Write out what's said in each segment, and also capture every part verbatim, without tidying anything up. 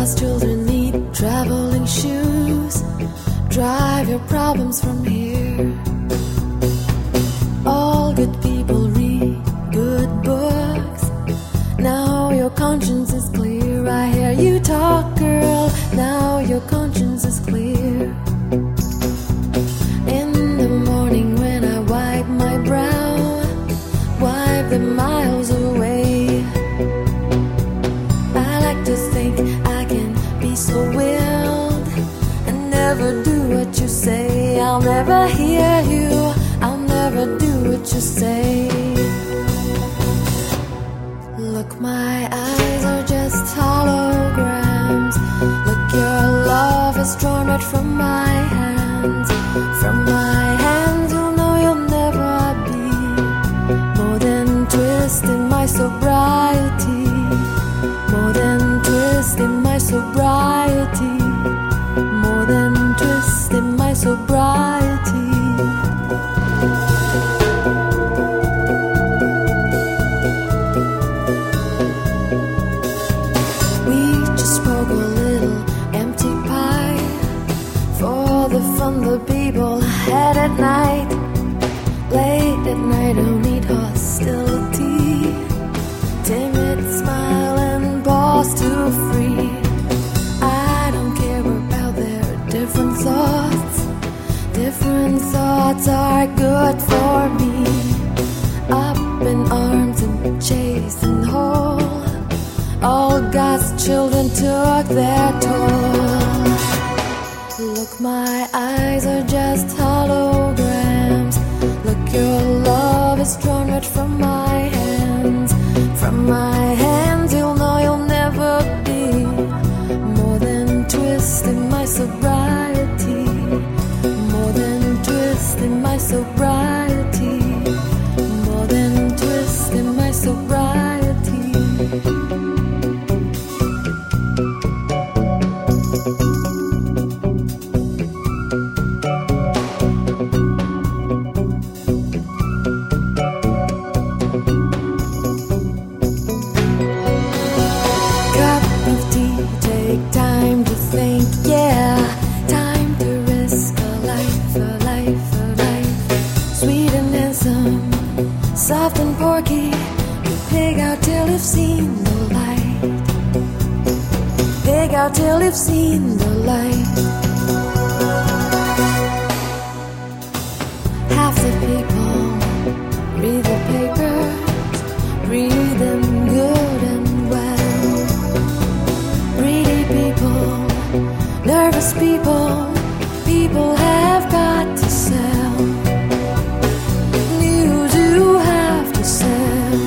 God's children need traveling shoes. Drive your problems from here. All good people read good books. Now your conscience is clear. I hear you talk, girl. Now your conscience is clear. In the morning when I wipe my brow, wipe the miles away. I like to think I can be so wild and never do what you say. I'll never hear you, I'll never do what you say. Look, my eyes are just holograms. Look, your love is drawn right from my hands. From my hands you'll know you'll never be more than twist in my sobriety. More than twist in my sobriety. More than twist in my sobriety. We just spoke a little empty pie for the fun the people had at night. Late at night, don't need hostility. Timid smile and pause to free. I don't care about their different thoughts. Different thoughts are good for me. Up in arms and chased and whole. All God's children took their toll. Look, my eyes are just holograms. Look, your love is drawn right from my hands. From my hands you'll know you'll never be more than twist in my sobriety. More than twist in my sobriety. More than twist in my sobriety. Take time to think, yeah. Time to risk a life, a life, a life. Sweet and handsome, soft and porky. You pig out till you've seen the light. Pig out till you've seen the light. Half the people read the papers, read them good and well. Greedy people, nervous people, people have got to sell. News you have to sell.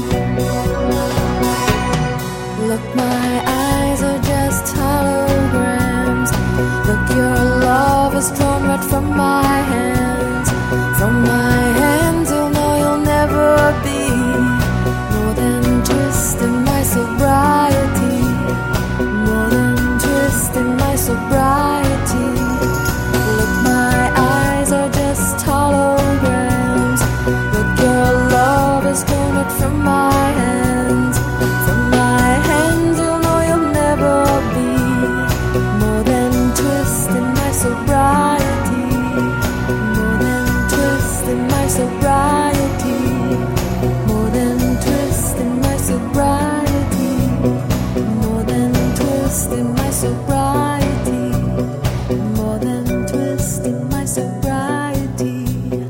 Look, my eyes are just holograms. Look, your love is drawn right from my hands. From my hands you'll know you'll never be more than twist in my sobriety. More than twist in my sobriety. Look, my eyes are just holograms. Look, your love is torn out from my hands. From my hands you'll know you'll never be more than twist in my sobriety. More than twist in my sobriety. More than twist in my sobriety. More than twist in my sobriety. More than twist in my sobriety.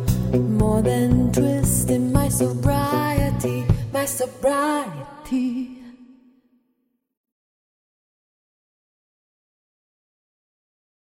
More than twist in my sobriety. My sobriety.